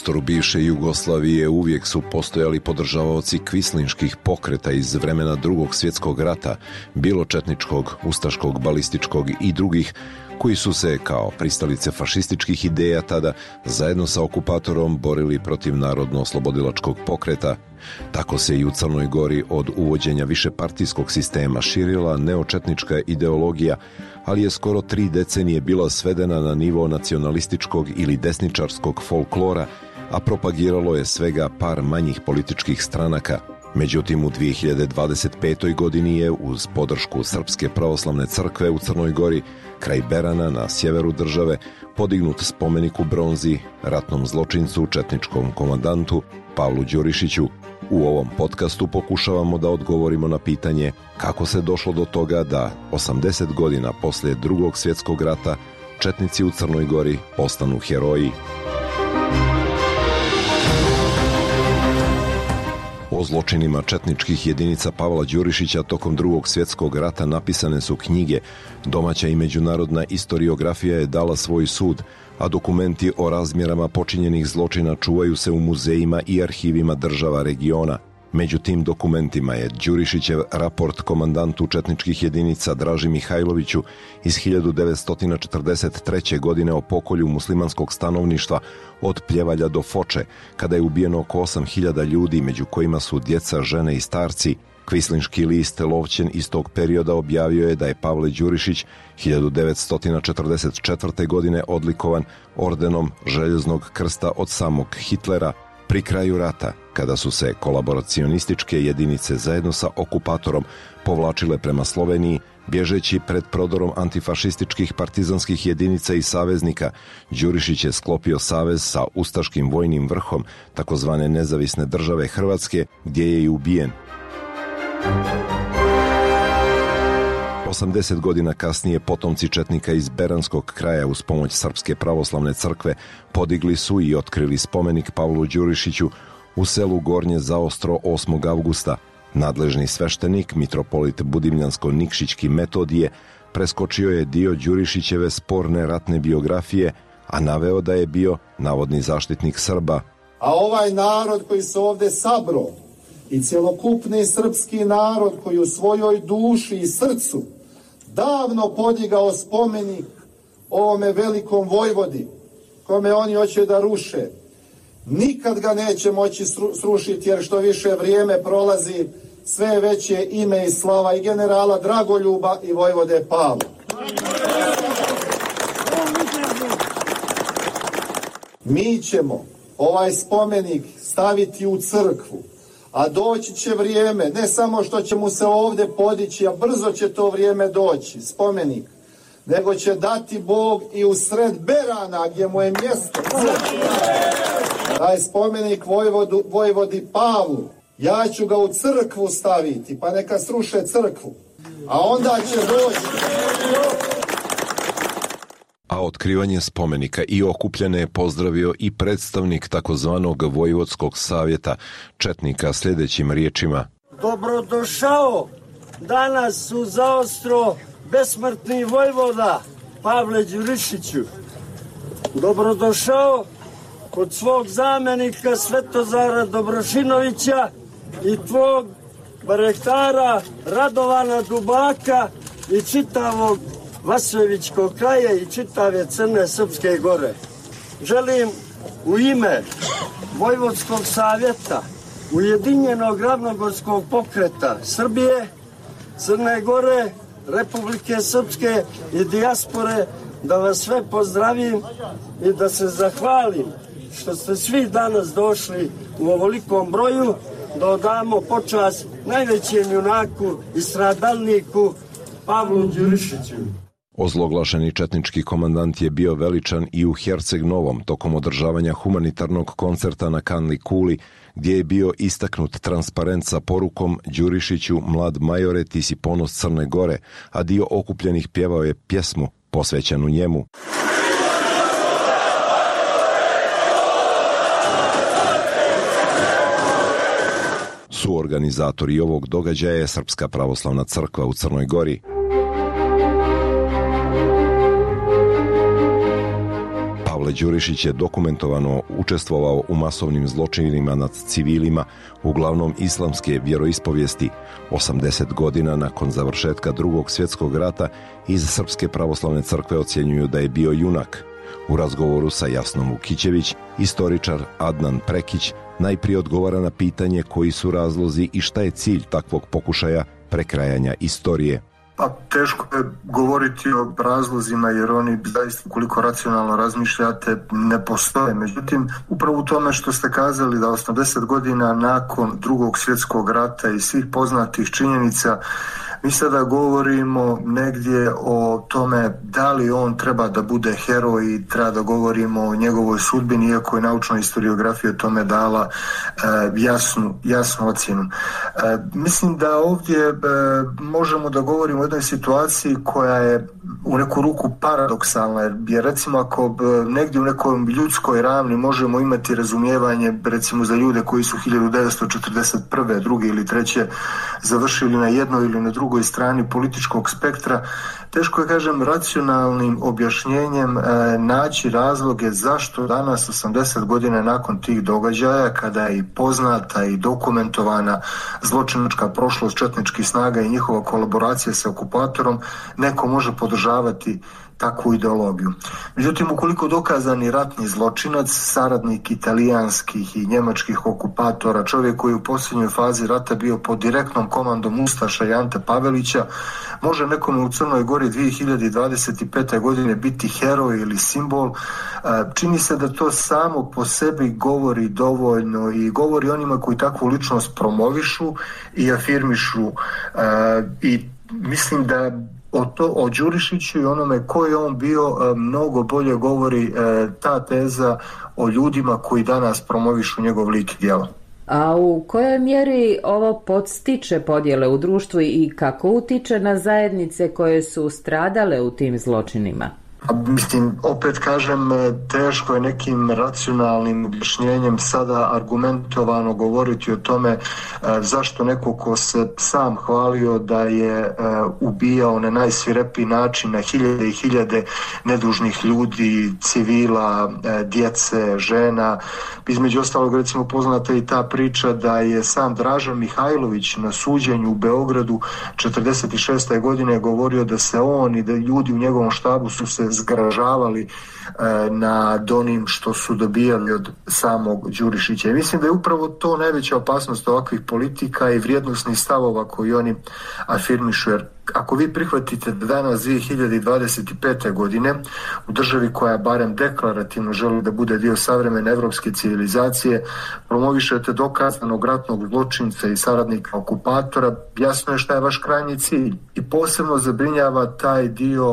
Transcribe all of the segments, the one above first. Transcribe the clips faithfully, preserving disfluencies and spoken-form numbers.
prostoru bivše Jugoslavije uvijek su postojali podržavaoci kvislinških pokreta iz vremena Drugog svjetskog rata, bilo četničkog, ustaškog, balističkog i drugih, koji su se, kao pristalice fašističkih ideja tada, zajedno sa okupatorom borili protiv narodno-oslobodilačkog pokreta. Tako se i u Crnoj Gori od uvođenja višepartijskog sistema širila neočetnička ideologija, ali je skoro tri decenije bila svedena na nivo nacionalističkog ili desničarskog folklora, a propagiralo je svega par manjih političkih stranaka. Međutim, u dvije hiljade dvadeset petoj godini je, uz podršku Srpske pravoslavne crkve u Crnoj Gori, kraj Berana na sjeveru države, podignut spomenik u bronzi ratnom zločincu, četničkom komandantu Pavlu Đurišiću. U ovom podcastu pokušavamo da odgovorimo na pitanje kako se došlo do toga da osamdeset godina poslije Drugog svjetskog rata četnici u Crnoj Gori postanu heroji. O zločinima četničkih jedinica Pavla Đurišića tokom Drugog svjetskog rata napisane su knjige, domaća i međunarodna istoriografija je dala svoj sud, a dokumenti o razmjerama počinjenih zločina čuvaju se u muzejima i arhivima država regiona. Među tim dokumentima je Đurišićev raport komandantu četničkih jedinica Draži Mihajloviću iz hiljadu devetsto četrdeset treće. godine o pokolju muslimanskog stanovništva od Pljevalja do Foče, kada je ubijeno oko osam hiljada ljudi, među kojima su djeca, žene i starci. Kvislinški list Lovćen iz tog perioda objavio je da je Pavle Đurišić hiljadu devetsto četrdeset četvrte. godine odlikovan ordenom Željeznog krsta od samog Hitlera. Pri kraju rata, kada su se kolaboracionističke jedinice zajedno sa okupatorom povlačile prema Sloveniji, bježeći pred prodorom antifašističkih partizanskih jedinica i saveznika, Đurišić je sklopio savez sa ustaškim vojnim vrhom takozvane nezavisne države Hrvatske, gdje je i ubijen. osamdeset godina kasnije potomci četnika iz Beranskog kraja uz pomoć Srpske pravoslavne crkve podigli su i otkrili spomenik Pavlu Đurišiću u selu Gornje Zaostro osmog avgusta. Nadležni sveštenik, mitropolit Budimljansko-Nikšićki Metodije, preskočio je dio Đurišićeve sporne ratne biografije, a naveo da je bio navodni zaštitnik Srba. A ovaj narod koji se ovdje sabro i cjelokupni srpski narod koji u svojoj duši i srcu davno podigao spomenik ovome velikom vojvodi, kome oni hoće da ruše, nikad ga neće moći srušiti, jer što više vrijeme prolazi, sve veće ime i slava i generala Dragoljuba i vojvode Pavla. Mi ćemo ovaj spomenik staviti u crkvu, a doći će vrijeme, ne samo što će mu se ovdje podići, a brzo će to vrijeme doći, spomenik, nego će dati Bog i u sred Berana, gdje mu je mjesto. Taj spomenik vojvodu, vojvodi Pavlu, ja ću ga u crkvu staviti, pa neka sruše crkvu, a onda će doći. A otkrivanje spomenika i okupljene je pozdravio i predstavnik takozvanog Vojvodskog savjeta četnika sljedećim riječima. Dobrodošao danas u Zaostro besmrtni vojvoda Pavle Đurišiću. Dobrodošao kod svog zamjenika Svetozara Dobrošinovića i tvog barektara Radovana Dubaka i čitavog Vasojevićkog kraja i čitave Crne Srpske gore. Želim u ime Vojvodskog savjeta, Ujedinjenog ravnogorskog pokreta Srbije, Crne Gore, Republike Srpske i dijaspore da vas sve pozdravim i da se zahvalim što ste svi danas došli u ovolikom broju da odamo počast najvećem junaku i stradalniku Pavlu Đurišiću. Ozloglašeni četnički komandant je bio veličan i u Herceg Novom tokom održavanja humanitarnog koncerta na Kanli Kuli, gdje je bio istaknut transparent sa porukom Đurišiću, mlad majore, ti si ponos Crne Gore, a dio okupljenih pjevao je pjesmu posvećenu njemu. Suorganizatori ovog događaja je Srpska pravoslavna crkva u Crnoj Gori. Pavle Pavle Đurišić je dokumentovano učestvovao u masovnim zločinima nad civilima, uglavnom islamske vjeroispovijesti. osamdeset godina nakon završetka Drugog svjetskog rata iz Srpske pravoslavne crkve ocjenjuju da je bio junak. U razgovoru sa Jasnom Vukićević, istoričar Adnan Prekić najprije odgovara na pitanje koji su razlozi i šta je cilj takvog pokušaja prekrajanja istorije. Pa teško je govoriti o razlozima jer oni zaista koliko racionalno razmišljate ne postoje. Međutim, upravo u tome što ste kazali da osamdeset godina nakon Drugog svjetskog rata i svih poznatih činjenica mi sada govorimo negdje o tome da li on treba da bude heroj i treba da govorimo o njegovoj sudbini, iako je naučna historiografija tome dala e, jasnu, jasnu ocjenu. E, mislim da ovdje e, možemo da govorimo o jednoj situaciji koja je u neku ruku paradoksalna, jer recimo ako negdje u nekoj ljudskoj ravni možemo imati razumijevanje recimo za ljude koji su hiljadu devetsto četrdeset prve, druge ili treće završili na jednoj ili na drugoj strani političkog spektra, teško je, kažem, racionalnim objašnjenjem e, naći razloge zašto danas, osamdeset godina nakon tih događaja, kada je i poznata i dokumentovana zločinačka prošlost četničkih snaga i njihova kolaboracija sa okupatorom, neko može podržavati takvu ideologiju. Međutim, ukoliko dokazani ratni zločinac, saradnik italijanskih i njemačkih okupatora, čovjek koji u posljednjoj fazi rata bio pod direktnom komandom ustaša i Ante Pavelića, može nekome u Crnoj Gori dvije hiljade dvadeset pete. godine biti heroj ili simbol, čini se da to samo po sebi govori dovoljno i govori onima koji takvu ličnost promovišu i afirmišu. I mislim da O, to, o Đurišiću i onome ko je on bio mnogo bolje govori e, ta teza o ljudima koji danas promovišu njegov lik i djelo. A u kojoj mjeri ovo podstiče podjele u društvu i kako utiče na zajednice koje su stradale u tim zločinima? Mislim, opet kažem, teško je nekim racionalnim objašnjenjem sada argumentovano govoriti o tome zašto neko ko se sam hvalio da je ubijao na najsvirepiji način na hiljade i hiljade nedužnih ljudi, civila, djece, žena. Između ostalog, recimo, poznata i ta priča da je sam Dražan Mihajlović na suđenju u Beogradu četrdeset šeste. godine govorio da se on i da ljudi u njegovom štabu su se zgražavali e, nad onim što su dobijali od samog Đurišića. I mislim da je upravo to najveća opasnost ovakvih politika i vrijednosnih stavova koji oni afirmišu. Jer ako vi prihvatite da danas dvije hiljade dvadeset pete. godine u državi koja barem deklarativno želi da bude dio savremene evropske civilizacije promovišete dokazanog ratnog zločinca i saradnika okupatora, jasno je šta je vaš krajnji cilj. I posebno zabrinjava taj dio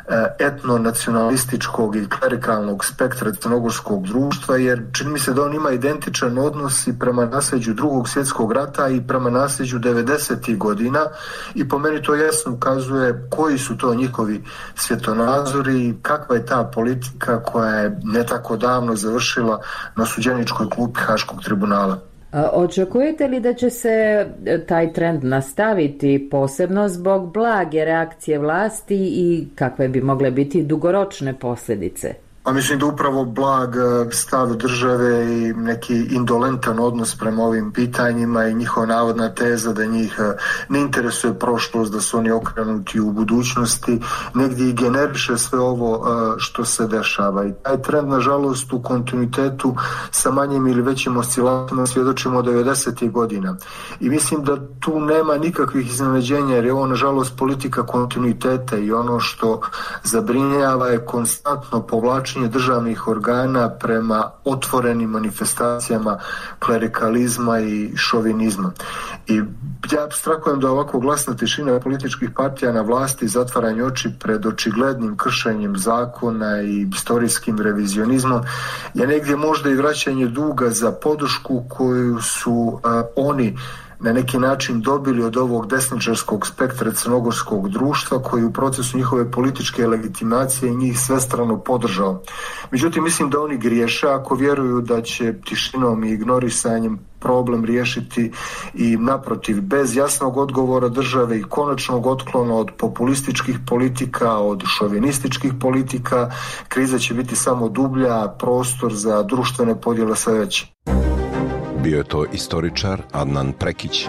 etno-nacionalističkog i klerikalnog spektra crnogorskog društva, jer čini mi se da on ima identičan odnos i prema nasljeđu Drugog svjetskog rata i prema nasljeđu devedesetih godina i po meni to jasno ukazuje koji su to njihovi svjetonazori i kakva je ta politika koja je ne tako davno završila na suđeničkoj klupi Haškog tribunala. Očekujete li da će se taj trend nastaviti, posebno zbog blage reakcije vlasti i kakve bi mogle biti dugoročne posljedice? Pa mislim da upravo blag stav države i neki indolentan odnos prema ovim pitanjima i njihova navodna teza da njih ne interesuje prošlost, da su oni okrenuti u budućnosti, negdje i generiše sve ovo što se dešava. I taj trend, nažalost, u kontinuitetu sa manjim ili većim oscilacijama svjedočimo od devedesetih godina. I mislim da tu nema nikakvih iznenađenja, jer je ovo, nažalost, politika kontinuiteta i ono što zabrinjava je konstantno povlačenje državnih organa prema otvorenim manifestacijama klerikalizma i šovinizma. I ja apstrahujem da ovako glasna tišina političkih partija na vlasti, zatvaranje oči pred očiglednim kršenjem zakona i istorijskim revizionizmom je negdje možda i vraćanje duga za podršku koju su uh, oni na neki način dobili od ovog desničarskog spektra crnogorskog društva koji u procesu njihove političke legitimacije njih svestrano podržao. Međutim, mislim da oni griješe ako vjeruju da će tišinom i ignorisanjem problem riješiti i naprotiv, bez jasnog odgovora države i konačnog otklona od populističkih politika, od šovinističkih politika, kriza će biti samo dublja, prostor za društvene podjele sve veće. Bio je to istoričar Adnan Prekić.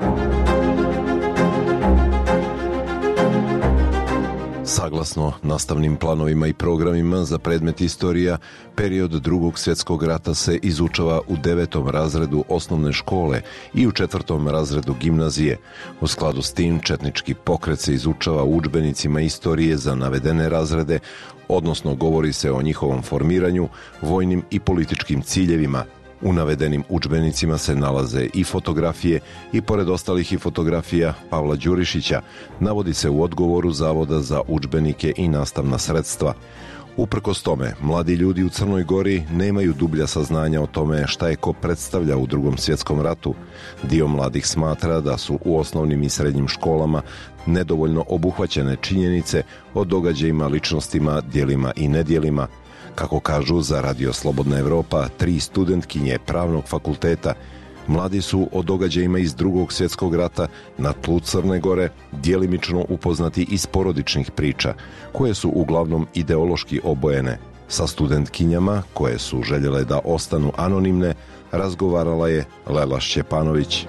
Saglasno nastavnim planovima i programima za predmet istorija, period Drugog svjetskog rata se izučava u devetom razredu osnovne škole i u četvrtom razredu gimnazije. U skladu s tim, četnički pokret se izučava u udžbenicima istorije za navedene razrede, odnosno govori se o njihovom formiranju, vojnim i političkim ciljevima. U navedenim udžbenicima se nalaze i fotografije i pored ostalih i fotografija Pavla Đurišića, navodi se u odgovoru Zavoda za udžbenike i nastavna sredstva. Uprkos tome, mladi ljudi u Crnoj Gori nemaju dublja saznanja o tome šta je ko predstavlja u Drugom svjetskom ratu. Dio mladih smatra da su u osnovnim i srednjim školama nedovoljno obuhvaćene činjenice o događajima, ličnostima, djelima i nedjelima. Kako kažu za Radio Slobodna Evropa, tri studentkinje Pravnog fakulteta, mladi su o događajima iz Drugog svjetskog rata na tlu Crne Gore djelimično upoznati iz porodičnih priča, koje su uglavnom ideološki obojene. Sa studentkinjama, koje su željele da ostanu anonimne, razgovarala je Lela Šćepanović.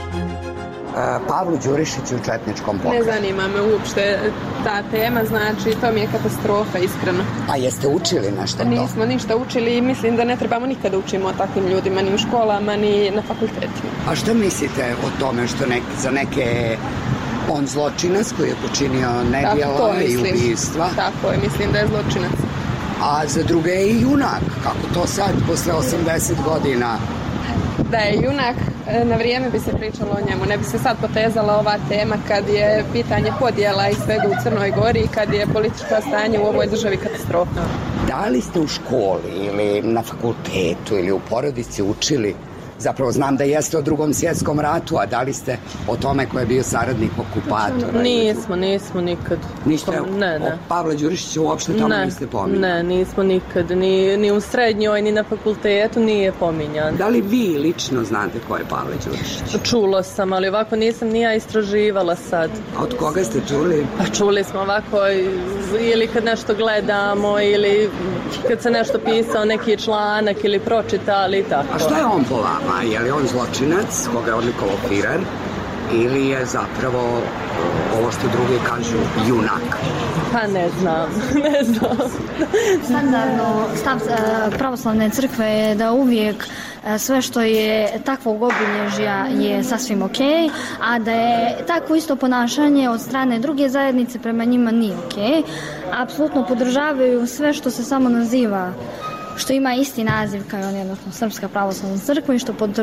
Pavlu Đurišiću u četničkom pokretu. Ne zanima me uopšte ta tema, znači to mi je katastrofa, iskreno. A jeste učili nešto to? Nismo ništa učili i mislim da ne trebamo nikada učimo o takvim ljudima, ni u školama, ni na fakultetima. A što mislite o tome što nek, za neke on zločinac koji je počinio nedjela i ubistva? Tako je, mislim da je zločinac. A za druge je i junak, kako to sad, posle osamdeset godina? Da je junak, na vrijeme bi se pričalo o njemu. Ne bi se sad potezala ova tema kad je pitanje podjela i svega u Crnoj Gori i kad je političko stanje u ovoj državi katastrofa. Da li ste u školi ili na fakultetu ili u porodici učili? Zapravo znam da jeste o Drugom svjetskom ratu, a da li ste o tome ko je bio saradnik okupatora? Nismo, nismo nikad. Niste ne, ne. o Pavla Đurišića uopšte tamo ne, niste pominjali? Ne, nismo nikad. Ni, ni u srednjoj, ni na fakultetu nije pominjan. Da li vi lično znate ko je Pavle Đurišić? Čulo sam, ali ovako nisam ni ja istraživala sad. A od koga ste čuli? Pa čuli smo ovako ili kad nešto gledamo ili kad se nešto pisao neki članak ili pročitali i tako. A što je on po vama? A je li on zločinac, koga je odlikovao Firer, ili je zapravo ovo što drugi kažu junak? Pa ne znam, ne znam. Standardno stav pravoslavne crkve je da uvijek sve što je takvog obilježja je sasvim ok, a da je takvo isto ponašanje od strane druge zajednice prema njima nije ok. Apsolutno podržavaju sve što se samo naziva, što ima isti naziv kao on, jednostavno Srpska pravoslavna crkva i što pod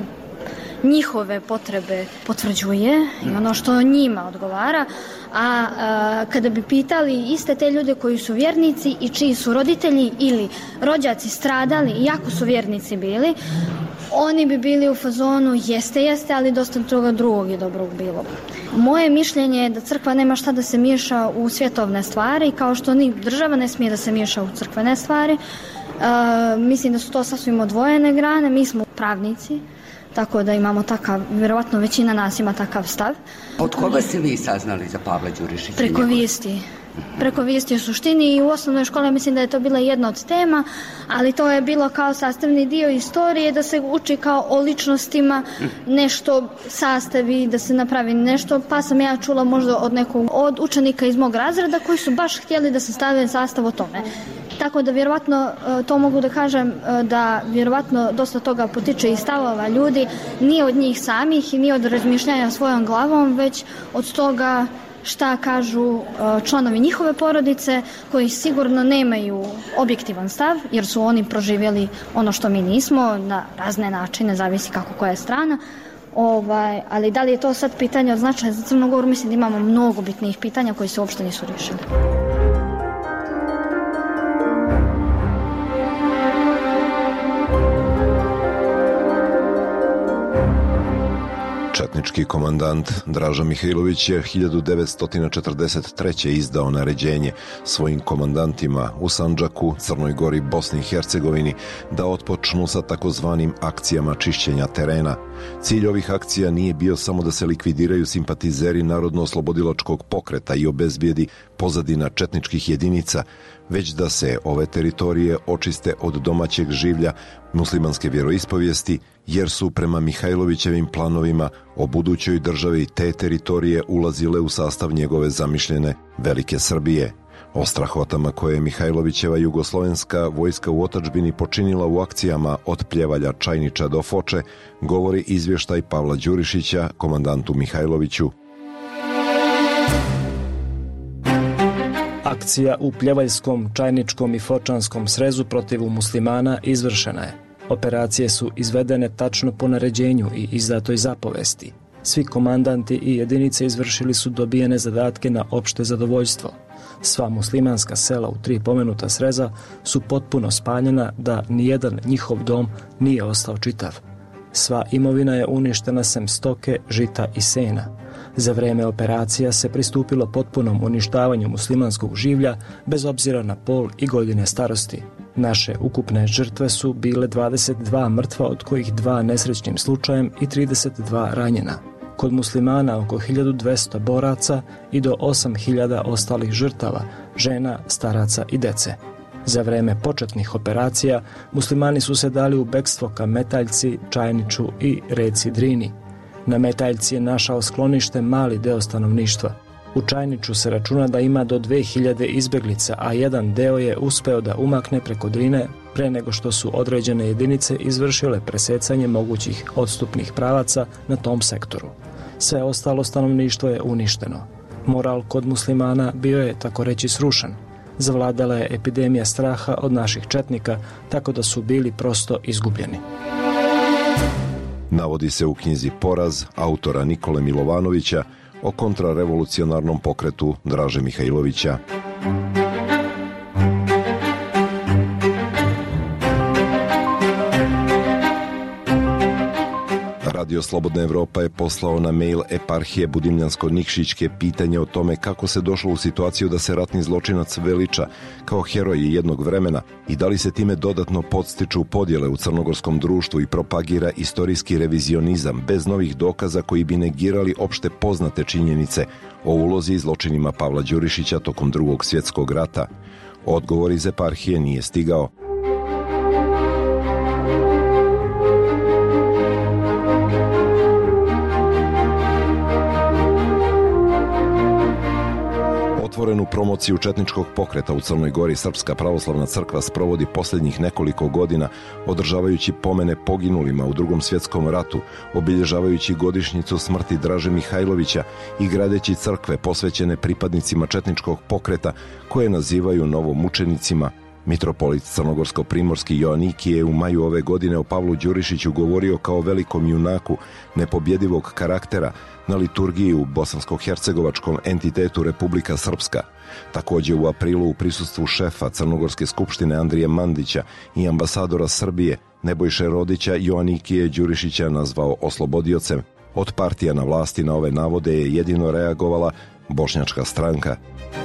njihove potrebe potvrđuje i ono što njima odgovara. A, a kada bi pitali iste te ljude koji su vjernici i čiji su roditelji ili rođaci stradali, iako su vjernici bili, oni bi bili u fazonu jeste, jeste, ali dosta toga drugog i dobrog bilo. Moje mišljenje je da crkva nema šta da se miješa u svjetovne stvari, kao što ni država ne smije da se miješa u crkvene stvari. Uh, mislim da su to sasvim odvojene grane, mi smo pravnici, tako da imamo takav, vjerovatno većina nas ima takav stav. Od koga ste vi saznali za Pavla Đurišića? Preko vijesti. Preko vijesti u suštini i u osnovnoj školi mislim da je to bila jedna od tema, ali to je bilo kao sastavni dio istorije, da se uči kao o ličnostima, nešto sastavi, da se napravi nešto, pa sam ja čula možda od nekog od učenika iz mog razreda koji su baš htjeli da se stave sastav o tome. Tako da vjerovatno to mogu da kažem da vjerovatno dosta toga potiče iz stavova ljudi, nije od njih samih i nije od razmišljanja svojom glavom, već od toga šta kažu članovi njihove porodice koji sigurno nemaju objektivan stav jer su oni proživjeli ono što mi nismo na razne načine, zavisi kako koja je strana. Ovaj, ali da li je to sad pitanje od značaja za Crnu Goru, mislim da imamo mnogo bitnijih pitanja koji se uopšte nisu riješili. Četnički komandant Draža Mihajlović je hiljadu devetsto četrdeset treće. izdao naređenje svojim komandantima u Sandžaku, Crnoj Gori, Bosni i Hercegovini da otpočnu sa takozvanim akcijama čišćenja terena. Cilj ovih akcija nije bio samo da se likvidiraju simpatizeri Narodno-oslobodilačkog pokreta i obezbijedi pozadina četničkih jedinica, već da se ove teritorije očiste od domaćeg življa muslimanske vjeroispovijesti, jer su prema Mihajlovićevim planovima o budućoj državi te teritorije ulazile u sastav njegove zamišljene Velike Srbije. O strahotama koje je Mihajlovićeva jugoslovenska vojska u otadžbini počinila u akcijama od Pljevalja, Čajniča do Foče govori izvještaj Pavla Đurišića, komandantu Mihajloviću. Akcija u Pljevaljskom, Čajničkom i Fočanskom srezu protiv muslimana izvršena je. Operacije su izvedene tačno po naređenju i izdatoj zapovesti. Svi komandanti i jedinice izvršili su dobijene zadatke na opšte zadovoljstvo. Sva muslimanska sela u tri pomenuta sreza su potpuno spaljena da nijedan njihov dom nije ostao čitav. Sva imovina je uništena sem stoke, žita i sena. Za vreme operacija se pristupilo potpunom uništavanju muslimanskog življa bez obzira na pol i godine starosti. Naše ukupne žrtve su bile dvadeset dva mrtva, od kojih dva nesrećnim slučajem i trideset dva ranjena. Kod muslimana oko hiljadu dvesta boraca i do osam hiljada ostalih žrtava, žena, staraca i dece. Za vreme početnih operacija muslimani su se dali u bekstvo ka Metaljci, Čajniču i reci Drini. Na Metaljci je našao sklonište mali deo stanovništva. U Čajniču se računa da ima do dve hiljade izbeglica, a jedan deo je uspeo da umakne preko Drine pre nego što su određene jedinice izvršile presecanje mogućih odstupnih pravaca na tom sektoru. Sve ostalo stanovništvo je uništeno. Moral kod muslimana bio je, tako reći, srušen. Zavladala je epidemija straha od naših četnika, tako da su bili prosto izgubljeni. Navodi se u knjizi Poraz autora Nikole Milovanovića o kontrarevolucionarnom pokretu Draže Mihajlovića. Radio Slobodna Evropa je poslao na mail eparhije Budimljansko-Nikšićke pitanje o tome kako se došlo u situaciju da se ratni zločinac veliča kao heroj jednog vremena i da li se time dodatno podstiču podjele u crnogorskom društvu i propagira istorijski revizionizam bez novih dokaza koji bi negirali opšte poznate činjenice o ulozi i zločinima Pavla Đurišića tokom Drugog svjetskog rata. Odgovor iz eparhije nije stigao. Otvorenu promociju četničkog pokreta u Crnoj Gori Srpska pravoslavna crkva sprovodi posljednjih nekoliko godina, održavajući pomene poginulima u Drugom svjetskom ratu, obilježavajući godišnjicu smrti Draže Mihajlovića i gradeći crkve posvećene pripadnicima četničkog pokreta koje nazivaju novomučenicima. Mitropolit crnogorsko-primorski Joanikije je u maju ove godine o Pavlu Đurišiću govorio kao velikom junaku nepobjedivog karaktera na liturgiji u bosansko-hercegovačkom entitetu Republika Srpska. Također u aprilu u prisustvu šefa Crnogorske skupštine Andrije Mandića i ambasadora Srbije Nebojše Rodića Joanikije Đurišića nazvao oslobodiocem. Od partija na vlasti na ove navode je jedino reagovala Bošnjačka stranka.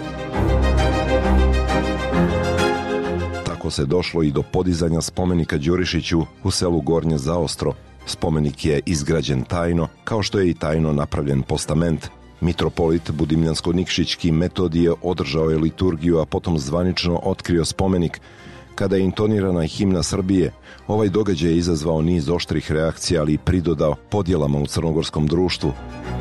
Tako se došlo i do podizanja spomenika Đurišiću u selu Gornje Zaostro. Spomenik je izgrađen tajno, kao što je i tajno napravljen postament. Mitropolit Budimljansko-Nikšićki Metodije održao je liturgiju, a potom zvanično otkrio spomenik. Kada je intonirana himna Srbije, ovaj događaj je izazvao niz oštrih reakcija, ali i pridodao podjelama u crnogorskom društvu.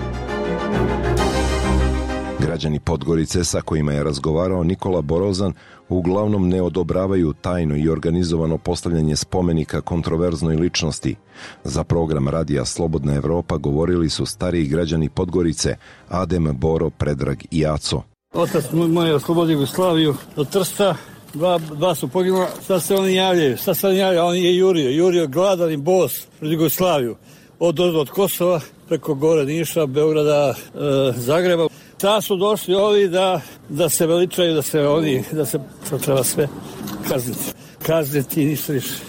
Građani Podgorice sa kojima je razgovarao Nikola Borozan uglavnom ne odobravaju tajno i organizovano postavljanje spomenika kontroverznoj ličnosti. Za program radija Slobodna Evropa govorili su stariji građani Podgorice Adem, Boro, Predrag i Aco. Otac moj je oslobodio Jugoslaviju od Trsta, dva, dva su poginula, sad se oni javljaju, sad se oni javljaju, on je jurio, jurio gladan i bos pred Jugoslaviju, od, od, od Kosova preko gore Niša, Beograda, e, Zagreba. Sad su došli ovi da, da se veličaju, da se oni, da se to treba sve kazniti. Kazniti i ništa više.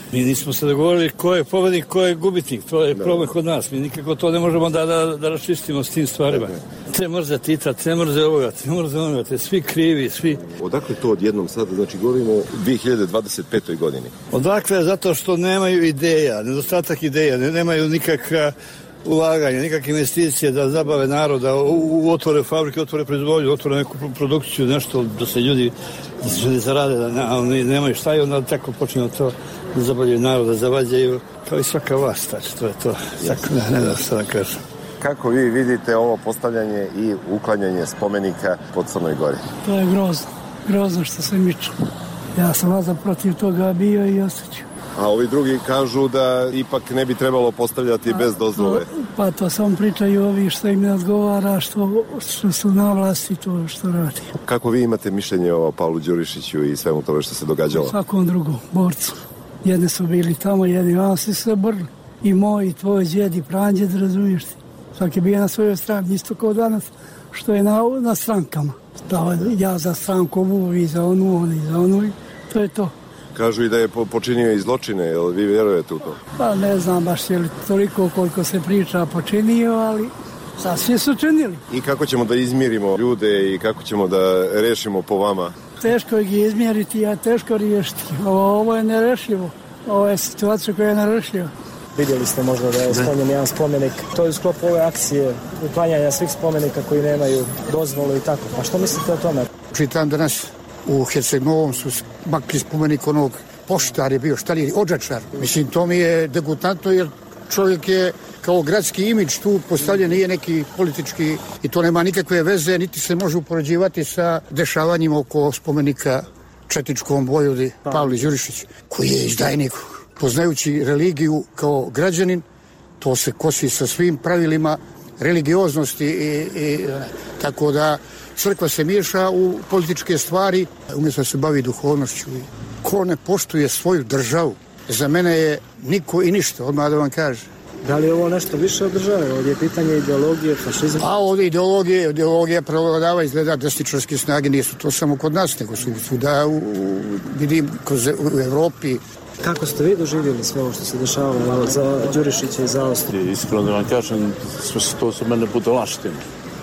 Mi nismo se dogovorili ko je pobednik, ko je gubitnik. To je problem kod nas. Mi nikako to ne možemo da, da, da raščistimo s tim stvarima. Te mrze Tita, te mrze ovoga, te mrze onoga, te svi krivi, svi. Odakle to odjednom sada? Znači, govorimo o dvije hiljade dvadeset petoj godini. Odakle? Zato što nemaju ideja, nedostatak ideja, nemaju nikakva ulaganja, nikakve investicije da zabave naroda, u, u otvore fabrike, otvore proizvodnju, otvore neku produkciju, nešto da se ljudi, da se ljudi zarade, da ne, oni nemaju šta i onda tako počinju to da zabavljaju naroda, zavađaju, kao i svaka vlast, znači to je to. Tako, ne, ne da što da kažem. Kako vi vidite ovo postavljanje i uklanjanje spomenika po Crnoj Gori? To je grozno, grozno što se miču. Ja sam vazam protiv toga bio i ostaću. A ovi drugi kažu da ipak ne bi trebalo postavljati bez dozvole. Pa to samo pričaju ovi što im ne odgovara, što, što su na vlasti, to što radi. Kako vi imate mišljenje o Pavlu Đurišiću i svemu tome što se događalo? Svakom drugom borcu. Jedni su bili tamo, jedni vam su se borili. I moj, i tvoj djed, i pranđed, razumiješ ti. Svaki je bio na svojoj strani, isto kao danas, što je na, na strankama. Da, ja za stranku ovu, vi za onu, oni za onu, to je to. Kažu i da je počinio i zločine, jel vi vjerujete u to? Pa ne znam baš je li toliko koliko se priča počinio, ali sasvim su činili. I kako ćemo da izmirimo ljude i kako ćemo da rešimo po vama? Teško je ih izmjeriti, a teško riješiti. Ovo, ovo je nerešivo. Ovo je situacija koja je nerešiva. Vidjeli ste možda da je spomenut jedan spomenik. To je u sklopu ove akcije uklanjanja svih spomenika koji nemaju dozvolu i tako. A što mislite o tome? Čitam danas u Herceg-Novom su makli spomenik onog poštar je bio, šta li je, odžačar. Mislim, to mi je degutantno jer čovjek je kao gradski imidž tu postavljen, nije neki politički i to nema nikakve veze, niti se može upoređivati sa dešavanjima oko spomenika četničkom vojvodi Pavli Đurišić, koji je izdajnik. Poznajući religiju kao građanin, to se kosi sa svim pravilima religioznosti i, i tako da crkva se miješa u političke stvari, umjesto da se bavi duhovnošću. Ko ne poštuje svoju državu, za mene je niko i ništa, odmah da vam kaže. Da li je ovo nešto više od države? Ovdje je pitanje ideologije, fašizma? A ovdje ideologije, ideologija prevladava izgleda desničarske snage, nisu to samo kod nas, nego su svuda, u, vidim, kroz, u Evropi. Kako ste vi doživjeli sve ovo što se dešavalo za Đurišića i za Austriju? Iskreno da vam kažem, sve to su mene budalaštine.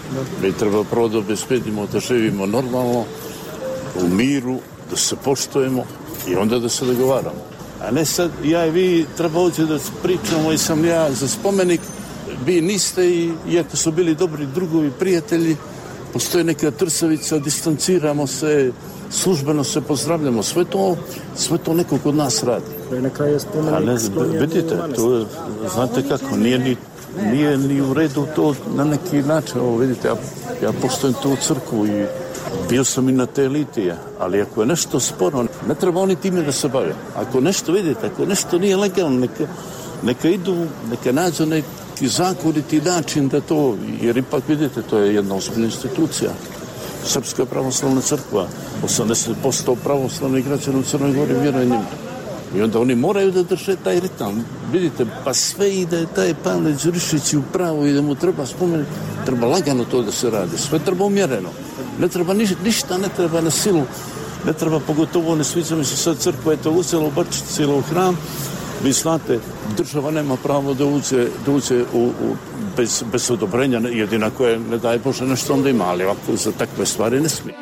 Mi treba prvo da obezbedimo da živimo normalno, u miru, da se poštujemo i onda da se dogovaramo. A ne sad, ja i vi treba ovdje da pričamo i sam ja za spomenik, vi niste i iako su bili dobri drugovi, prijatelji, postoji neka trsavica, distanciramo se, službeno se pozdravljamo, sve to, sve to neko kod nas radi. Na kraju je spomenik sklonjen. Vidite, to je, znate kako, nije ni, nije ni u redu to na neki način, ovo vidite, ja, ja poštujem tu crkvu i bio sam i na te litije, ali ako je nešto sporo, ne treba oni time da se bave. Ako nešto vidite, ako nešto nije legalno, neka, neka idu, neka nađu neki zakoniti način da to, jer ipak vidite, to je jedna ozbiljna institucija. Srpska pravoslavna crkva, osamdeset posto pravoslavnih građana u Crnoj Gori vjeruje njima. I onda oni moraju da drže taj ritam. Vidite, pa sve i da je taj Pavle Đurišić u pravu i da mu treba spomenuti, treba lagano to da se radi. Sve treba umjereno. Ne treba niš, ništa, ne treba na silu. Ne treba, pogotovo ne sviđa mi se sad crkva je to uzela u Brčici ili u hram. Vi znate, država nema pravo da uđe, da uđe u, u, bez, bez odobrenja, jedina koje ne daje Bože nešto onda ima, ali ovako za takve stvari ne smije.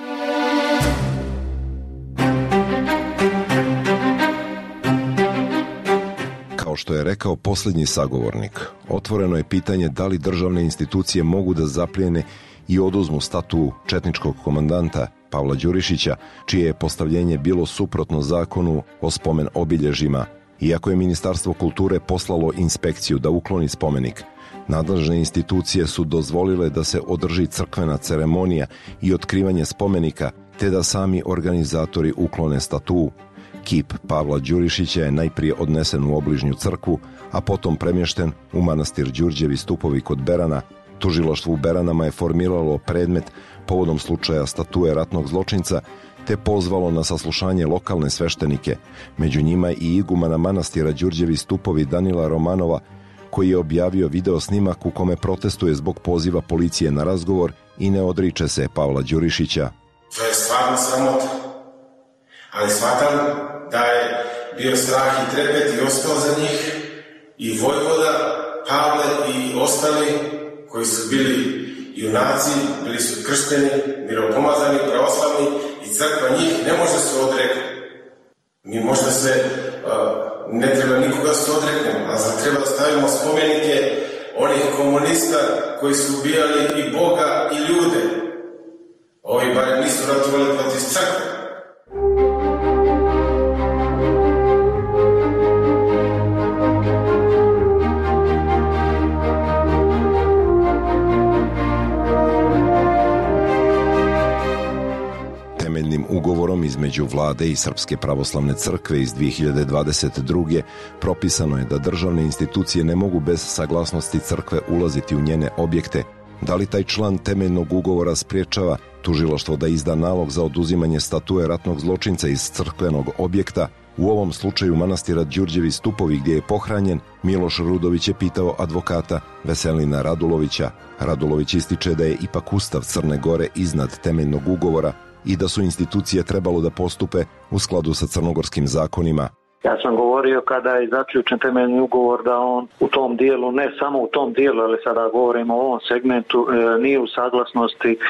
Kao što je rekao posljednji sagovornik, otvoreno je pitanje da li državne institucije mogu da zaplijene i oduzmu statu četničkog komandanta Pavla Đurišića, čije je postavljenje bilo suprotno zakonu o spomen obilježjima. Iako je Ministarstvo kulture poslalo inspekciju da ukloni spomenik, nadležne institucije su dozvolile da se održi crkvena ceremonija i otkrivanje spomenika, te da sami organizatori uklone statu. Kip Pavla Đurišića je najprije odnesen u obližnju crkvu, a potom premješten u manastir Đurđevi stupovi kod Berana. Tužilaštvo u Beranama je formiralo predmet povodom slučaja statue ratnog zločinca, te pozvalo na saslušanje lokalne sveštenike, među njima i igumana manastira Đurđevi stupovi Danila Romanova, koji je objavio video snimak u kome protestuje zbog poziva policije na razgovor i ne odriče se Pavla Đurišića. To je stvarno sramota. ali shvatam da je bio strah i trepet i ostao za njih i Vojvoda, Pavle i ostali koji su bili junaci, bili su kršteni, miropomazani, pravoslavni i crkva njih ne može se odreknuti. Mi možda se, ne treba nikoga se odreknemo, a za treba da stavimo spomenike onih komunista koji su ubijali i Boga i ljude. Ovi barem nisu ratovali protiv crkve. Temeljnim ugovorom između vlade i Srpske pravoslavne crkve iz dve hiljade dvadeset druge propisano je da državne institucije ne mogu bez saglasnosti crkve ulaziti u njene objekte. Da li taj član temeljnog ugovora spriječava tužilaštvo da izda nalog za oduzimanje statue ratnog zločinca iz crkvenog objekta? U ovom slučaju manastira Đurđevi stupovi gdje je pohranjen, Miloš Rudović je pitao advokata Veselina Radulovića. Radulović ističe da je ipak Ustav Crne Gore iznad temeljnog ugovora i da su institucije trebalo da postupe u skladu sa crnogorskim zakonima. Ja sam govorio kada je zaključen temeljni ugovor da on u tom dijelu, ne samo u tom dijelu, ali sada govorimo o ovom segmentu, e, nije u saglasnosti e,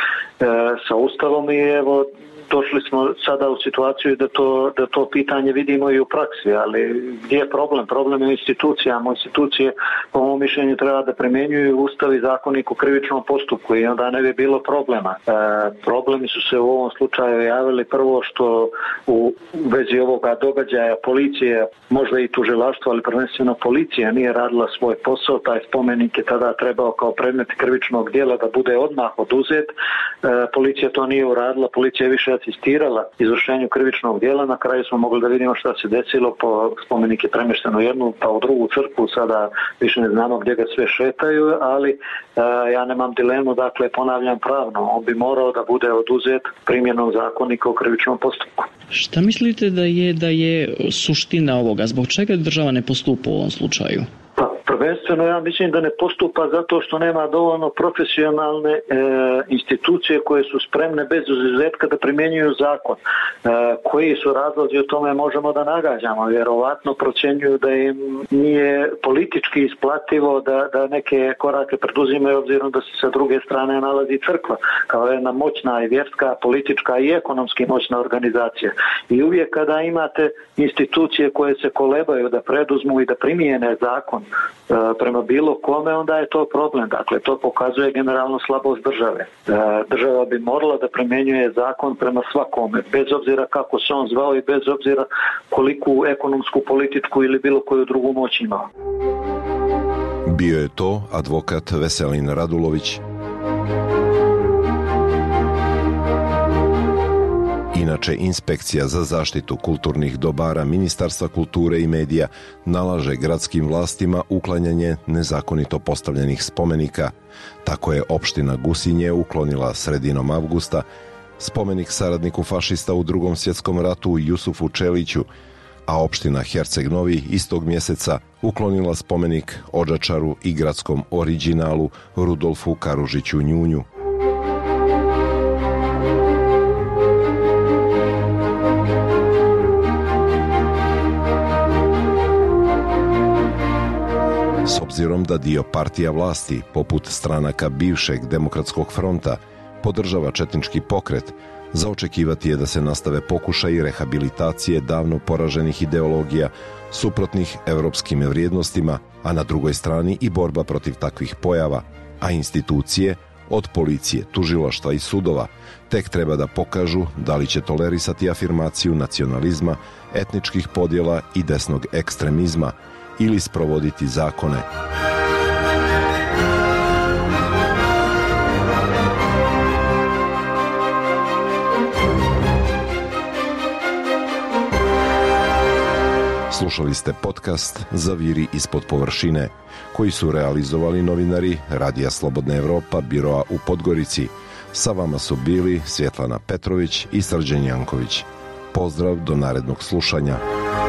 sa Ustavom i evo došli smo sada u situaciju da to, da to pitanje vidimo i u praksi, ali gdje je problem? Problem je u institucijama. Institucije, po mom mišljenju, treba da primjenjuju Ustav i zakonik o krivičnom postupku i onda ne bi bilo problema. E, problemi su se u ovom slučaju javili prvo što u vezi ovoga događaja policije, možda i tužilaštvo, ali prvenstveno policija nije radila svoj posao. Taj spomenik je tada trebao kao predmet krivičnog djela da bude odmah oduzet. E, policija to nije uradila, policija je više asistirala izvršenju krivičnog djela. Na kraju smo mogli da vidimo šta se desilo, po spomenik je premješten u jednu pa u drugu crkvu, sada više ne znamo gdje ga sve šetaju, ali e, ja nemam dilemu, dakle ponavljam pravno, on bi morao da bude oduzet primjenom zakonika o krivičnom postupku. Šta mislite da je da je suština ovoga? Zbog čega država ne postupa u ovom slučaju? Pa prvenstveno ja mislim da ne postupa zato što nema dovoljno profesionalne e, institucije koje su spremne bez izuzetka da primjenjuju zakon. E, koji su razlozi o tome možemo da nagađamo. Vjerovatno procjenjuju da im nije politički isplativo da, da neke korake preduzimaju obzirom da se sa druge strane nalazi crkva kao jedna moćna i vjerska, politička i ekonomski moćna organizacija. I uvijek kada imate institucije koje se kolebaju da preduzmu i da primijene zakon prema bilo kome, onda je to problem. Dakle, to pokazuje generalno slabost države. Država bi morala da primjenjuje zakon prema svakome, bez obzira kako se on zvao i bez obzira koliku ekonomsku, političku ili bilo koju drugu moć imao. Bio je to advokat Veselin Radulović. Inače, Inspekcija za zaštitu kulturnih dobara Ministarstva kulture i medija nalaže gradskim vlastima uklanjanje nezakonito postavljenih spomenika. Tako je opština Gusinje uklonila sredinom avgusta spomenik saradniku fašista u Drugom svjetskom ratu Jusufu Čeliću, a opština Herceg Novi istog mjeseca uklonila spomenik Odžačaru i gradskom originalu Rudolfu Karužiću Njunju. S obzirom da dio partija vlasti, poput stranaka bivšeg Demokratskog fronta, podržava četnički pokret, za očekivati je da se nastave pokušaji rehabilitacije davno poraženih ideologija suprotnih evropskim vrijednostima, a na drugoj strani i borba protiv takvih pojava, a institucije, od policije, tužilaštva i sudova, tek treba da pokažu da li će tolerisati afirmaciju nacionalizma, etničkih podjela i desnog ekstremizma, ili sprovoditi zakone. Slušali ste podcast Zaviri ispod površine, koji su realizovali novinari Radija Slobodna Evropa, biroa u Podgorici. Sa vama su bili Svjetlana Petrović i Srđan Janković. Pozdrav do narednog slušanja.